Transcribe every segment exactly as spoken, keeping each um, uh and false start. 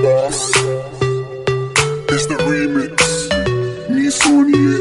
boss. It's the remix. Me Sonia.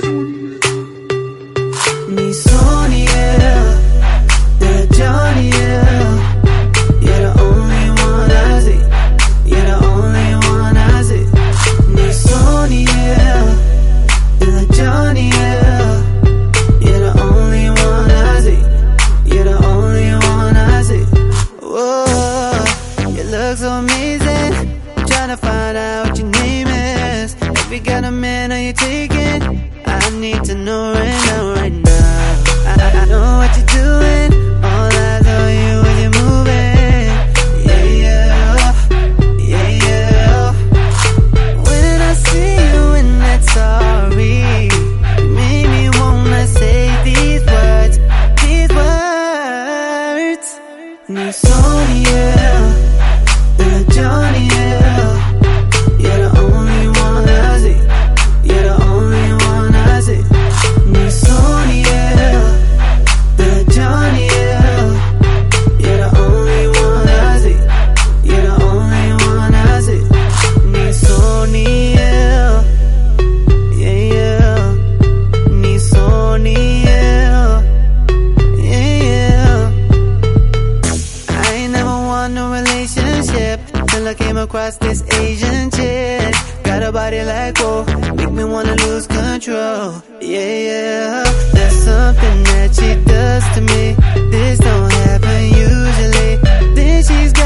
Me Sonia. The Johnny. You're the only one I see. You're the only one I see. Me Sonia. The Johnny. You're the only one I see. You're the only one I see. Whoa, you look so amazing. Tryna find out what your name is. If you got a man, are you taking? I need to know right now, right now. I, I, I know what you're doing. All eyes on you when you're moving. Yeah, yeah, yeah, yeah. When I see you in that sorry, you make me wanna say these words, these words. Me Sonia, the Johnny. You're the only one I see. You're the only one I see. Me Sonia, the Johnny. You're the only one I see. You're the only one I see. Me Sonia, yeah, yeah. Me Sonia, yeah, yeah. I ain't never want no relationship till I came across this Asian chick. Got a body like whoa, make me wanna lose control. Yeah, yeah. There's something that she does to me. This don't happen usually. Then she's got